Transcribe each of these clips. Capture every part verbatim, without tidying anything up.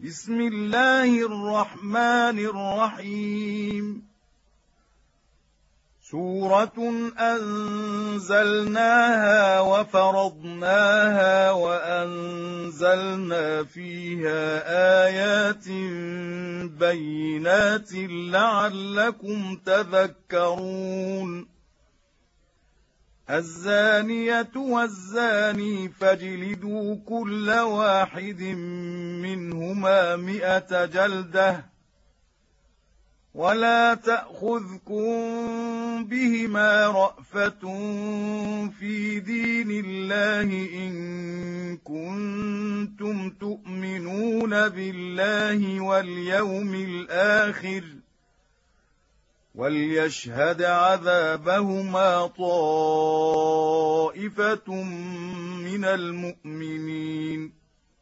بسم الله الرحمن الرحيم. سورة أنزلناها وفرضناها وأنزلنا فيها آيات بينات لعلكم تذكرون. الزانية والزاني فاجلدوا كل واحد منهما مئة جلدة ولا تأخذكم بهما رأفة في دين الله إن كنتم تؤمنون بالله واليوم الآخر وليشهد عذابهما طائفة من المؤمنين.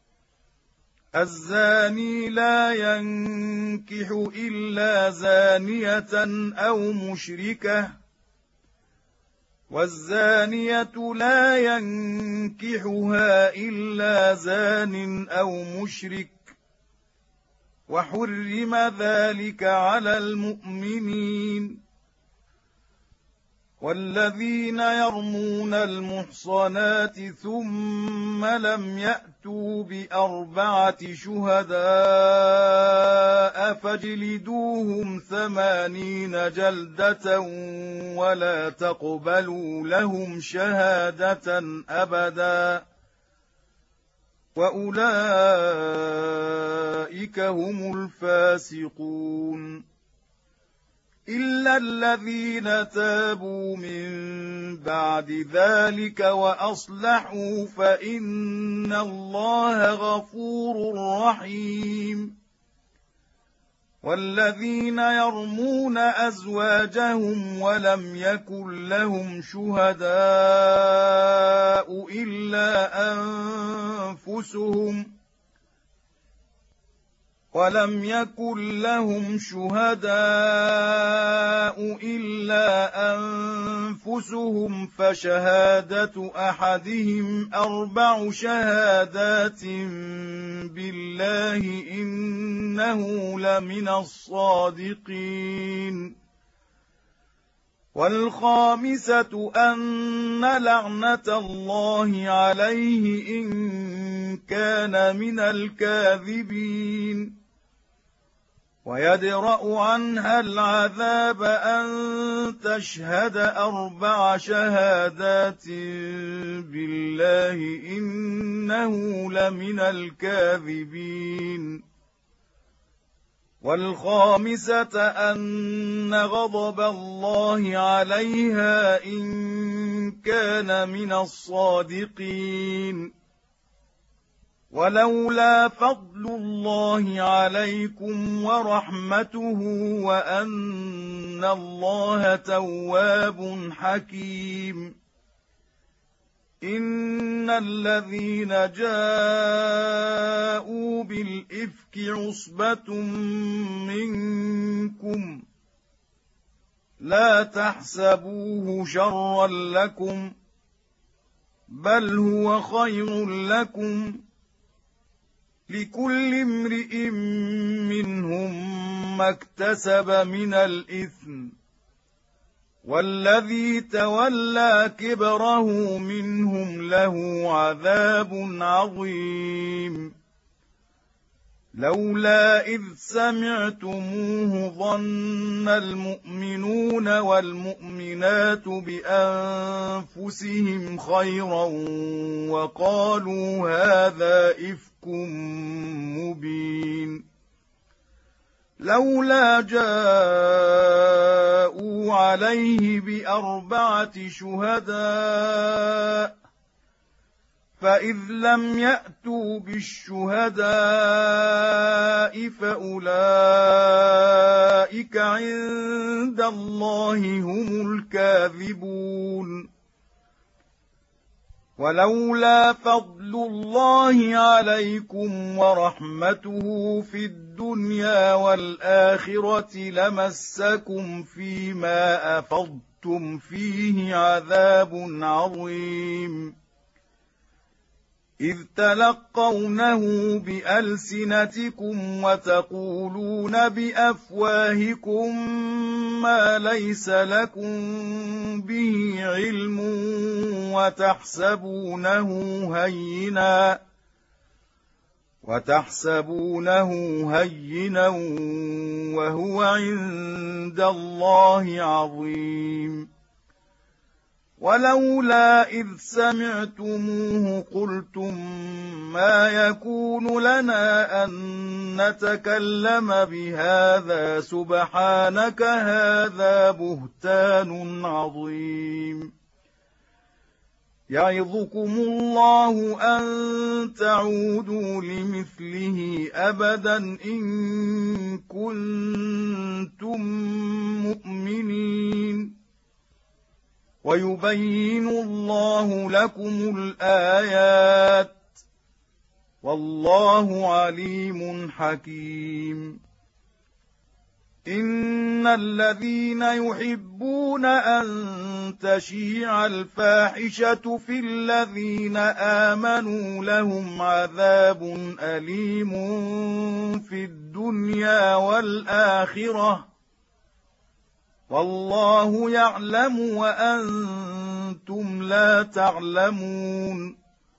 الزاني لا ينكح إلا زانية أو مشركة والزانية لا ينكحها إلا زان أو مشرك وحرم ذلك على المؤمنين. والذين يرمون المحصنات ثم لم يأتوا بأربعة شهداء فاجلدوهم ثمانين جلدة ولا تقبلوا لهم شهادة أبدا وأولئك هم الفاسقون. إلا الذين تابوا من بعد ذلك وأصلحوا فإن الله غفور رحيم. والذين يرمون أزواجهم ولم يكن لهم شهداء إلا أنفسهم ولم يكن لهم شهداء إلا أنفسهم فشهادة أحدهم أربع شهادات بالله إنه لمن الصادقين. والخامسة أن لعنة الله عليه إن كان من الكاذبين. ويدرأ عنها العذاب أن تشهد أربع شهادات بالله إنه لمن الكاذبين. والخامسة أن غضب الله عليها إن كان من الصادقين. ولولا فضل الله عليكم ورحمته وأن الله تواب حكيم. إن الذين جاءوا بالإفك عصبة منكم لا تحسبوه شرا لكم بل هو خير لكم لكل امرئ منهم ما اكتسب من الإثم والذي تولى كبره منهم له عذاب عظيم. لولا إذ سمعتموه ظن المؤمنون والمؤمنات بأنفسهم خيرا وقالوا هذا إفك مبين. لولا جاءوا عليه بأربعة شهداء فإذ لم يأتوا بالشهداء فأولئك عند الله هم الكاذبون. ولولا فضل الله عليكم ورحمته في الدنيا والآخرة لمسكم فيما أفضتم فيه عذاب عظيم. إذ تلقونه بألسنتكم وتقولون بأفواهكم ما ليس لكم به علم وتحسبونه هينا وتحسبونه هينا وهو عند الله عظيم. ولولا إذ سمعتموه قلتم ما يكون لنا أن نتكلم بهذا سبحانك هذا بهتان عظيم. يعظكم الله أن تعودوا لمثله أبدا إن كنتم مؤمنين. ويبين الله لكم الآيات والله عليم حكيم. إن الذين يحبون أن تشيع الفاحشة في الذين آمنوا لهم عذاب أليم في الدنيا والآخرة والله يعلم وأنتم لا تعلمون.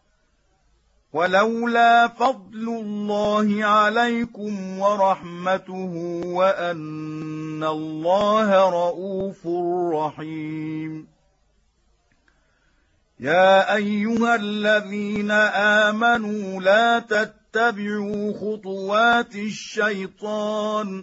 ولولا فضل الله عليكم ورحمته وأن الله رءوف رحيم. يا أيها الذين آمنوا لا تتبعوا خطوات الشيطان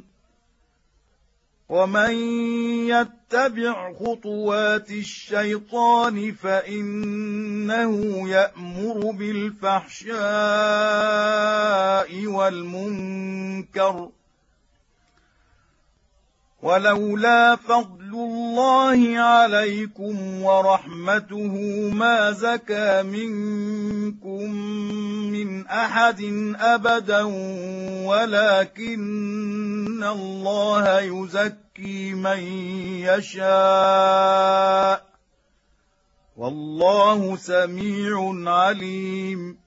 ومن يتبع خطوات الشيطان فإنه يأمر بالفحشاء والمنكر ولولا فضل الله عليكم ورحمته ما زكى منكم من أحد أبدا ولكن الله يزكي من يشاء والله سميع عليم.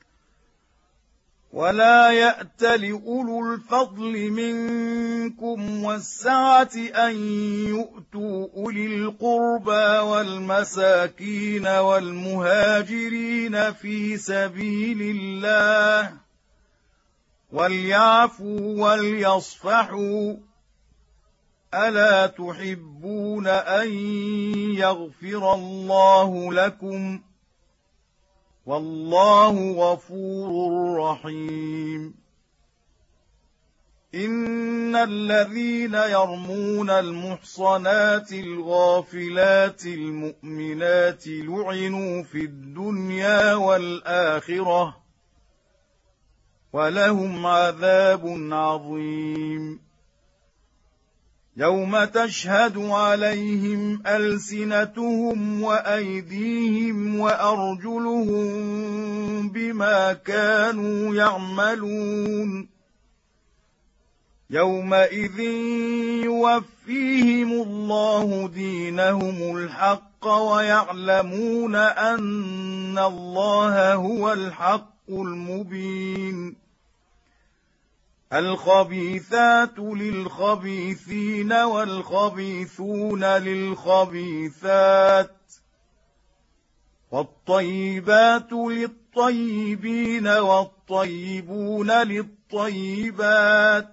ولا يأتل أولو الفضل منكم والسعة أن يؤتوا أولي القربى والمساكين والمهاجرين في سبيل الله وليعفوا وليصفحوا ألا تحبون أن يغفر الله لكم والله غفور رحيم. إن الذين يرمون المحصنات الغافلات المؤمنات لعنوا في الدنيا والآخرة ولهم عذاب عظيم. يوم تشهد عليهم ألسنتهم وأيديهم وأرجلهم بما كانوا يعملون يومئذ يوفيهم الله دينهم الحق ويعلمون أن الله هو الحق المبين. الخبيثات للخبيثين والخبيثون للخبيثات والطيبات للطيبين والطيبون للطيبات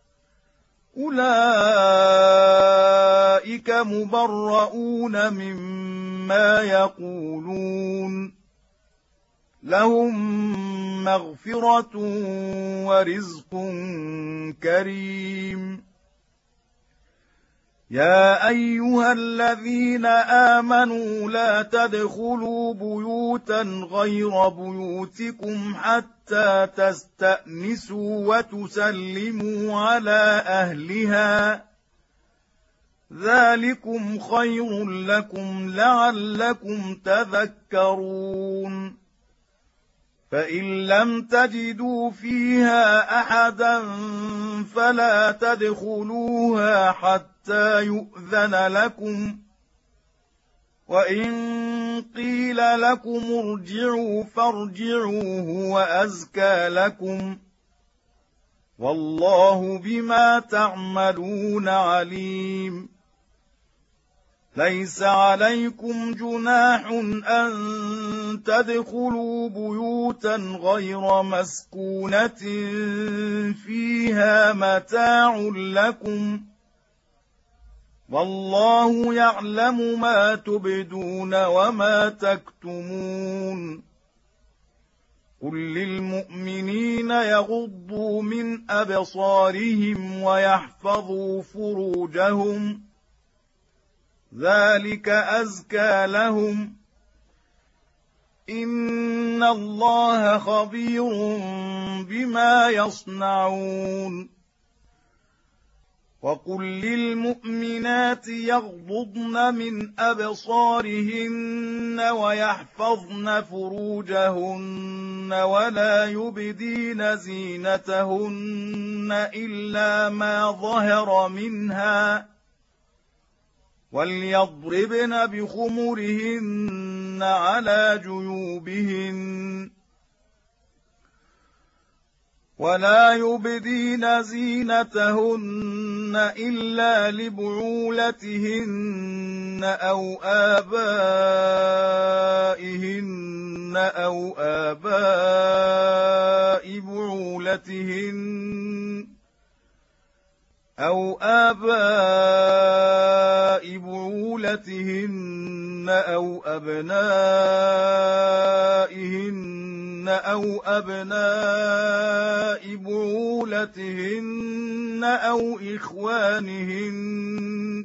أولئك مبرؤون مما يقولون لهم مغفرة ورزق كريم. يا أيها الذين آمنوا لا تدخلوا بيوتا غير بيوتكم حتى تستأنسوا وتسلموا على أهلها ذلكم خير لكم لعلكم تذكرون. فإن لم تجدوا فيها أحدا فلا تدخلوها حتى يؤذن لكم وإن قيل لكم ارجعوا فارجعوا هو أزكى لكم والله بما تعملون عليم ليس عليكم جناح أن تدخلوا بيوتا غير مسكونة فيها متاع لكم والله يعلم ما تبدون وما تكتمون قل للمؤمنين يغضوا من أبصارهم ويحفظوا فروجهم ذلك أزكى لهم إن الله خبير بما يصنعون وقل للمؤمنات يغضضن من أبصارهن ويحفظن فروجهن ولا يبدين زينتهن إلا ما ظهر منها وليضربن بخمرهن على جيوبهن ولا يبدين زينتهن إلا لبعولتهن أو آبائهن أو آباء بعولتهن أو آباء بعولتهن أو أبنائهن أو أبناء بعولتهن أو إخوانهن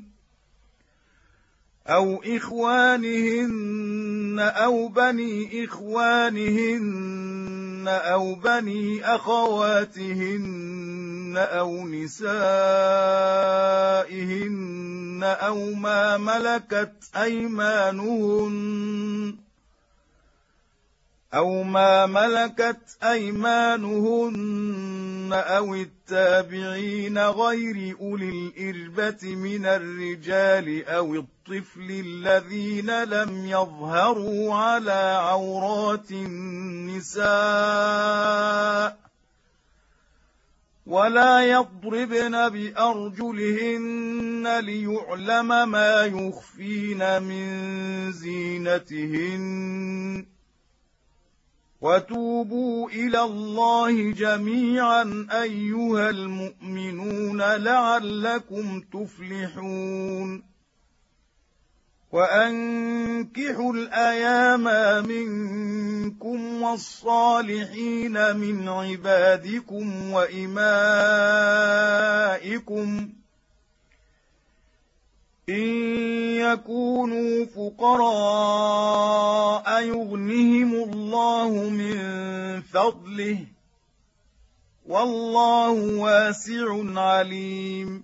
أو إخوانهن أو بني إخوانهن أو بني أخواتهن أو نسائهن أو ما ملكت أيمانهن أو ما ملكت أيمانهن أو التابعين غير أولي الإربة من الرجال أو الطفل الذين لم يظهروا على عورات النساء ولا يضربن بأرجلهن ليعلم ما يخفين من زينتهن وتوبوا إلى الله جميعا أيها المؤمنون لعلكم تفلحون وأنكحوا الأيام منكم والصالحين من عبادكم وإمائكم إن يكونوا فقراء يغنهم الله من فضله والله واسع عليم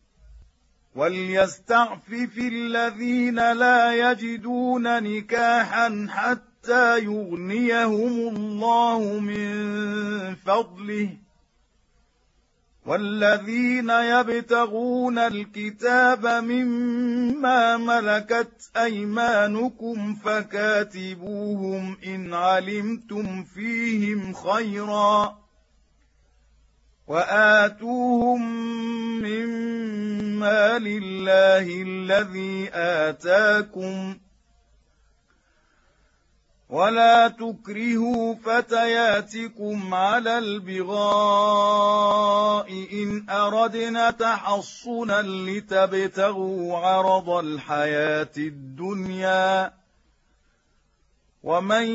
وليستعفف الذين لا يجدون نكاحا حتى يغنيهم الله من فضله والذين يبتغون الكتاب مما ملكت أيمانكم فكاتبوهم إن علمتم فيهم خيرا وآتوهم مما لله الذي آتاكم ولا تكرهوا فتياتكم على البغاء إن أردنا تحصنا لتبتغوا عرض الحياة الدنيا ومن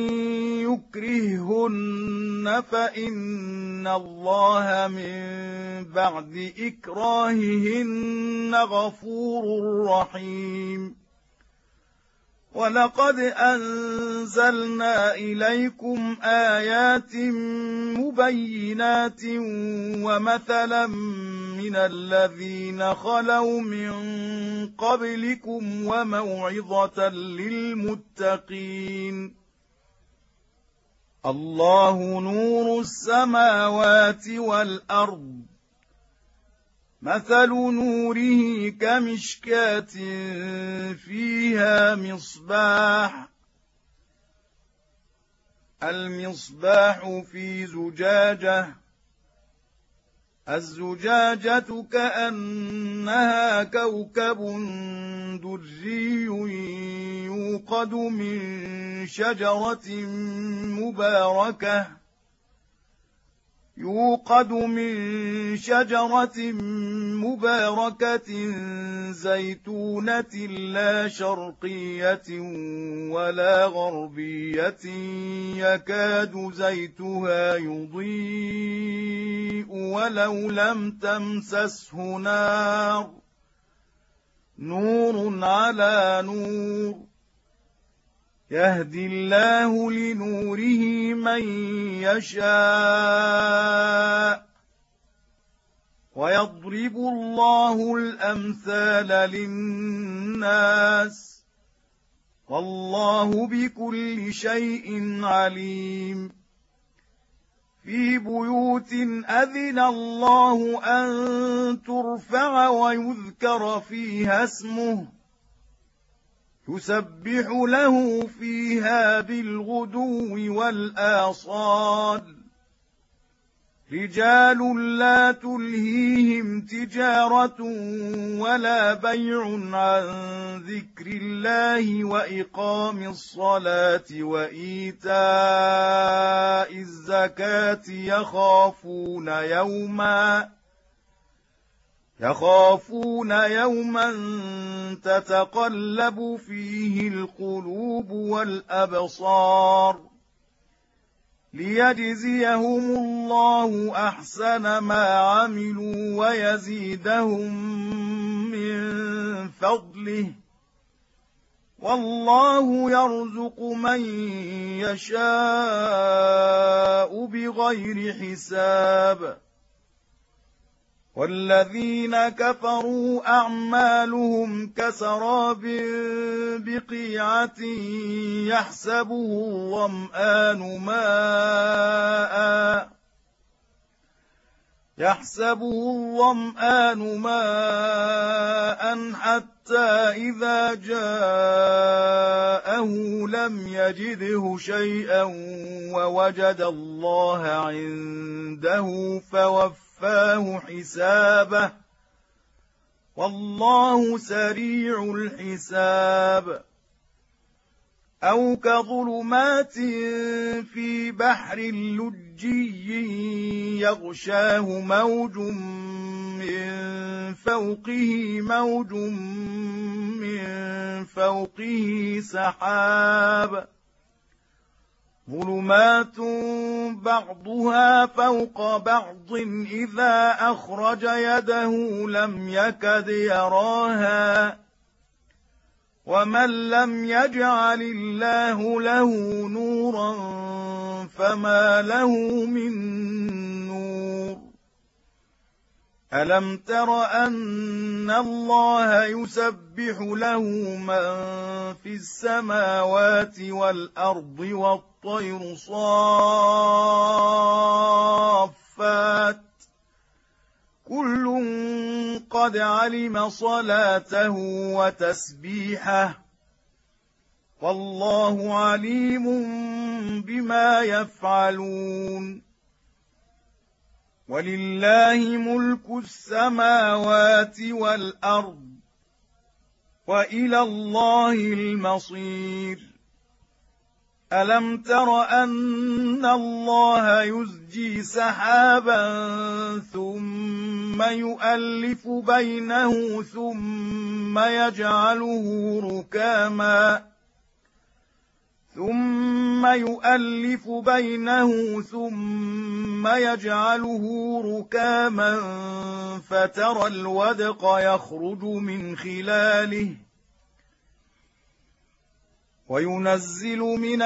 يكرههن فإن الله من بعد إكراههن غفور رحيم ولقد أنزلنا إليكم آيات مبينات ومثلا من الذين خلوا من قبلكم وموعظة للمتقين الله نور السماوات والأرض مثل نوره كمشكاة فيها مصباح المصباح في زجاجة الزجاجة كأنها كوكب دري يوقد من شجرة مباركة يوقد من شجرة مباركة زيتونة لا شرقية ولا غربية يكاد زيتها يضيء ولو لم تمسسه نار نور على نور يهدي الله لنوره من يشاء ويضرب الله الأمثال للناس والله بكل شيء عليم في بيوت أذن الله أن ترفع ويذكر فيها اسمه يسبح له فيها بالغدو والآصال رجال لا تلهيهم تجارة ولا بيع عن ذكر الله وإقام الصلاة وإيتاء الزكاة يخافون يوما يخافون يوما تتقلب فيه القلوب والأبصار ليجزيهم الله أحسن ما عملوا ويزيدهم من فضله والله يرزق من يشاء بغير حساب والذين كفروا أعمالهم كسراب بقيعة يحسبه الظمآن ماء يحسبه الظمآن ماء حتى إذا جاءه لم يجده شيئا ووجد الله عنده فوفاه فاه حسابه والله سريع الحساب أو كظلمات في بحر لجي يغشاه موج من فوقه موج من فوقه سحاب ظلمات بعضها فوق بعض إذا أخرج يده لم يكد يراها ومن لم يجعل الله له نورا فما له من نور ألم تر أن الله يسبح له من في السماوات والأرض والطير صافات كل قد علم صلاته وتسبيحه والله عليم بما يفعلون ولله ملك السماوات والأرض وإلى الله المصير ألم تر أن الله يزجي سحابا ثم يؤلف بينه ثم يجعله ركاما ثم يؤلف بينه ثم يجعله ركاما فترى الودق يخرج من خلاله وينزل من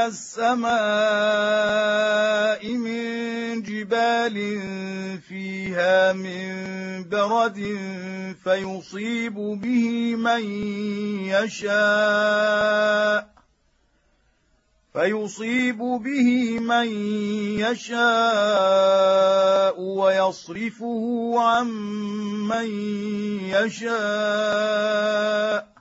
السماء من جبال فيها من برد فيصيب به من يشاء فيصيب به من يشاء ويصرفه عن من يشاء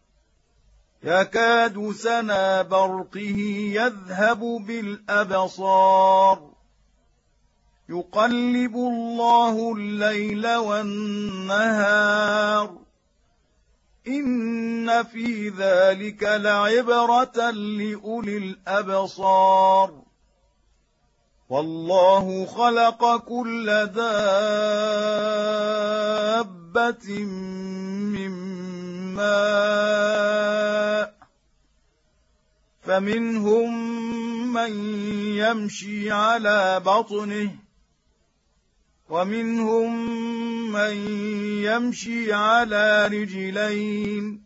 يكاد سنا برقه يذهب بالأبصار يقلب الله الليل والنهار إن في ذلك لعبرة لأولي الأبصار والله خلق كل دابة من ماء فمنهم من يمشي على بطنه ومنهم من يمشي على رجلين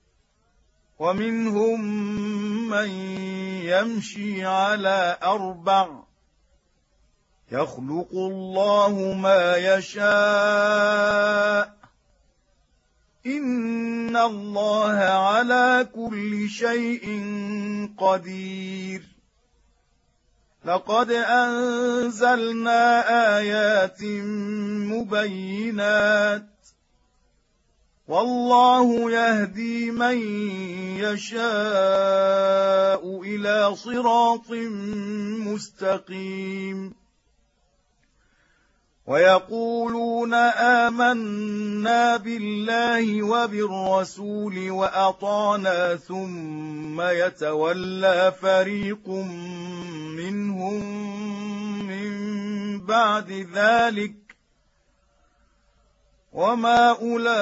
ومنهم من يمشي على أربع يخلق الله ما يشاء إن الله على كل شيء قدير لقد أنزلنا آيات مبينات والله يهدي من يشاء إلى صراط مستقيم ويقولون آمنا بالله وبالرسول وأطعنا ثم يتولى فريق منهم من بعد ذلك وما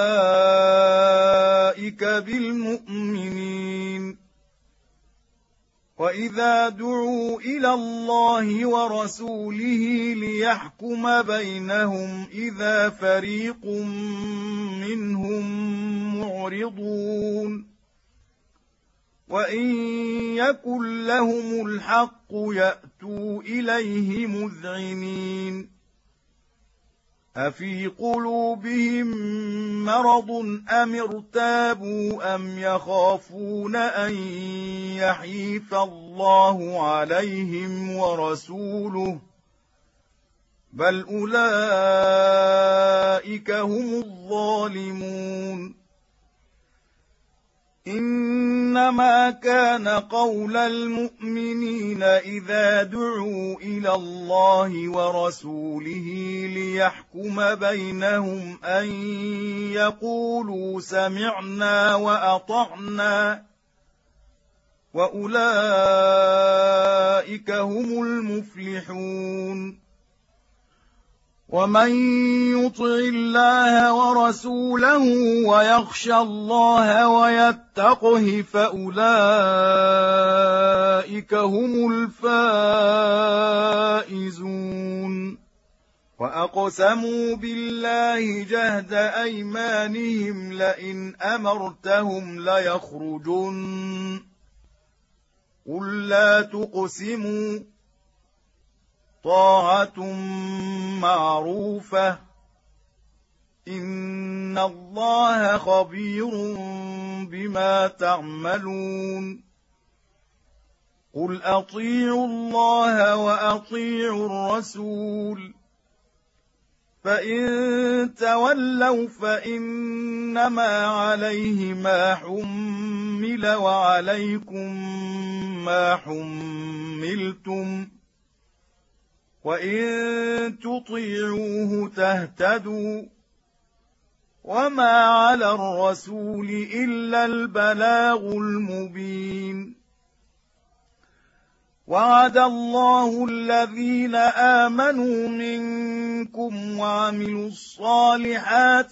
أولئك بالمؤمنين وإذا دعوا إلى الله ورسوله ليحكم بينهم إذا فريق منهم معرضون وإن يكن لهم الحق يأتوا إليه مذعنين أفي قلوبهم مرض أم ارتابوا أم يخافون أن يحيف الله عليهم ورسوله بل أولئك هم الظالمون إنما كان قول المؤمنين إذا دعوا إلى الله ورسوله ليحكم بينهم أن يقولوا سمعنا وأطعنا وأولئك هم المفلحون ومن يطع الله ورسوله ويخشى الله ويتقه فأولئك هم الفائزون وأقسموا بالله جهد أيمانهم لئن أمرتهم ليخرجن قل لا تقسموا طاعة معروفة إن الله خبير بما تعملون قل أطيعوا الله وأطيعوا الرسول فإن تولوا فإنما عليه ما حمل وعليكم ما حملتم وإن تطيعوه تهتدوا وما على الرسول إلا البلاغ المبين وعد الله الذين آمنوا منكم وعملوا الصالحات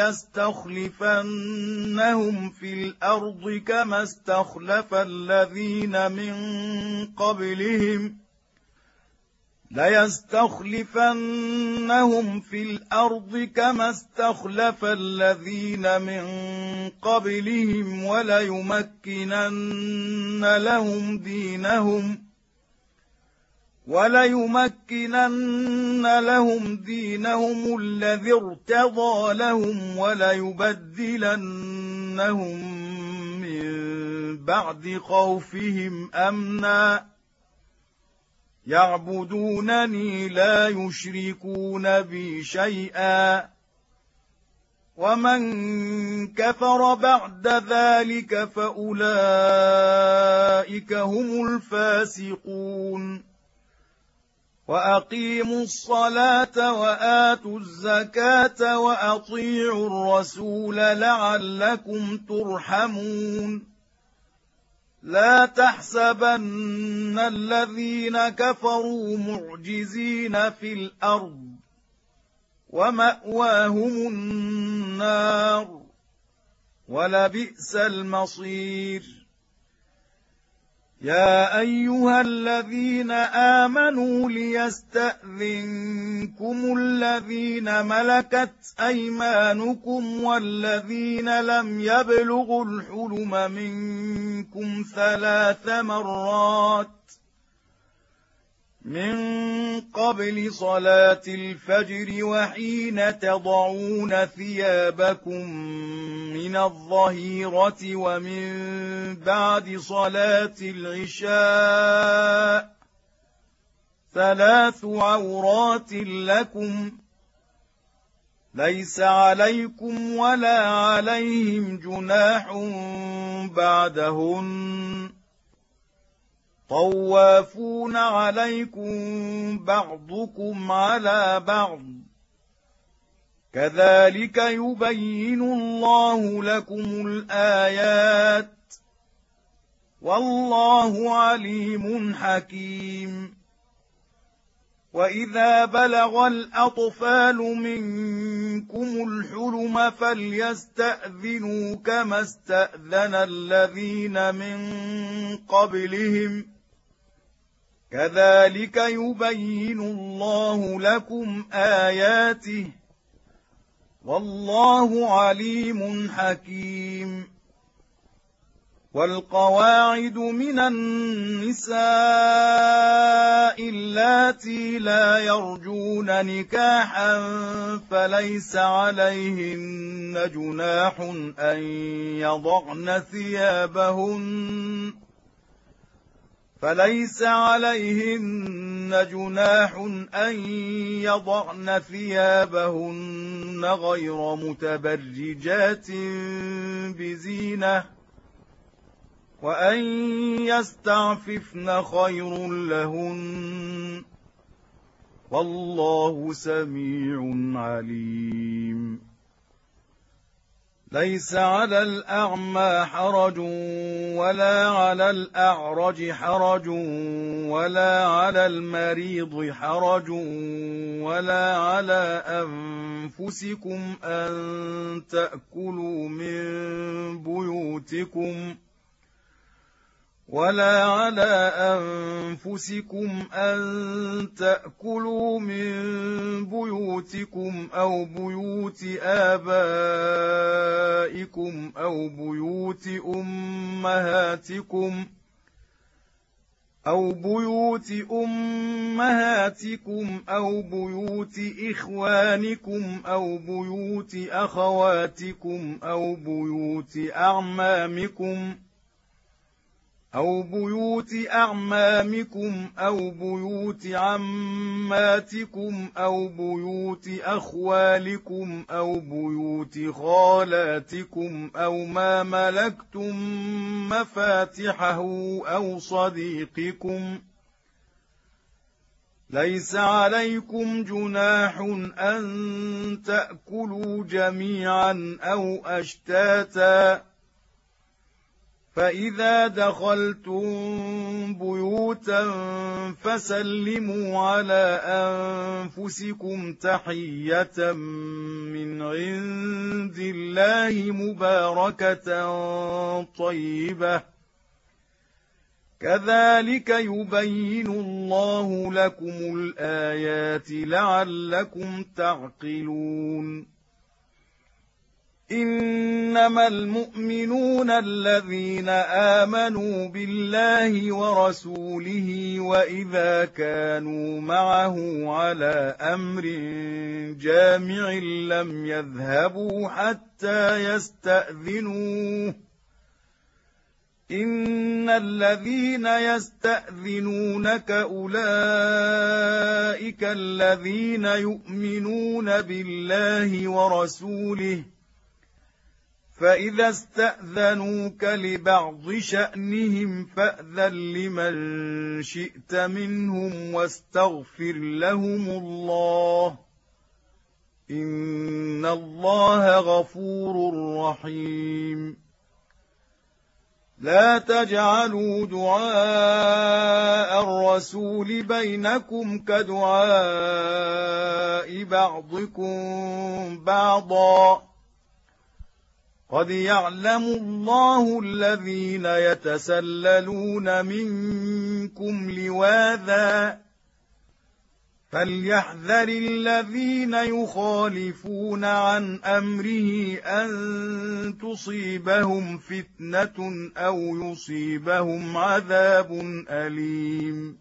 ليستخلفنهم في الأرض كما استخلف الذين من قبلهم ليستخلفنهم في الأرض كما استخلف الذين من قبلهم وليمكنن لهم دينهم وليمكنن لهم دينهم الذي ارتضى لهم وليبدلنهم من بعد خوفهم أمنا يعبدونني لا يشركون بي شيئا ومن كفر بعد ذلك فأولئك هم الفاسقون وأقيموا الصلاة وآتوا الزكاة وأطيعوا الرسول لعلكم ترحمون لا تحسبن الذين كفروا معجزين في الأرض ومأواهم النار ولبئس المصير يا أيها الذين آمنوا ليستأذنكم الذين ملكت أيمانكم والذين لم يبلغوا الحلم منكم ثلاث مرات من قبل صلاة الفجر وحين تضعون ثيابكم من الظهيرة ومن بعد صلاة العشاء ثلاث عورات لكم ليس عليكم ولا عليهم جناح بعدهن طوافون عليكم بعضكم على بعض كذلك يبين الله لكم الآيات والله عليم حكيم وإذا بلغ الأطفال منكم الحلم فليستأذنوا كما استأذن الذين من قبلهم كذلك يبين الله لكم آياته والله عليم حكيم والقواعد من النساء اللاتي لا يرجون نكاحا فليس عليهن جناح أن يضعن ثيابهن فليس عليهن جناح أن يضعن ثيابهن غير متبرجات بزينة وأن يستعففن خير لهن والله سميع عليم ليس على الأعمى حرج ولا على الأعرج حرج ولا على المريض حرج ولا على أنفسكم أن تأكلوا من بيوتكم ولا على أنفسكم أن تأكلوا من بيوتكم أو بيوت آبائكم أو بيوت أمهاتكم أو بيوت أمهاتكم أو بيوت إخوانكم أو بيوت أخواتكم أو بيوت أعمامكم أو بيوت أعمامكم أو بيوت عماتكم أو بيوت أخوالكم أو بيوت خالاتكم أو ما ملكتم مفاتحه أو صديقكم ليس عليكم جناح أن تأكلوا جميعا أو أشتاتا فإذا دخلتم بيوتا فسلموا على أنفسكم تحية من عند الله مباركة طيبة كذلك يبين الله لكم الآيات لعلكم تعقلون إنما المؤمنون الذين آمنوا بالله ورسوله وإذا كانوا معه على أمر جامع لم يذهبوا حتى يستأذنوه إن الذين يستأذنونك أولئك الذين يؤمنون بالله ورسوله فإذا استأذنوك لبعض شأنهم فأذن لمن شئت منهم واستغفر لهم الله إن الله غفور رحيم لا تجعلوا دعاء الرسول بينكم كدعاء بعضكم بعضا قد يعلم الله الذين يتسللون منكم لواذا فليحذر الذين يخالفون عن أمره أن تصيبهم فتنة أو يصيبهم عذاب أليم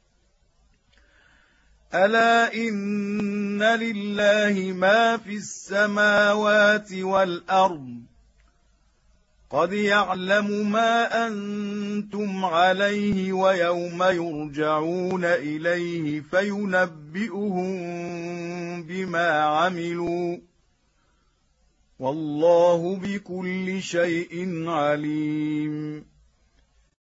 ألا إن لله ما في السماوات والأرض قد يعلم ما أنتم عليه ويوم يرجعون إليه فينبئهم بما عملوا والله بكل شيء عليم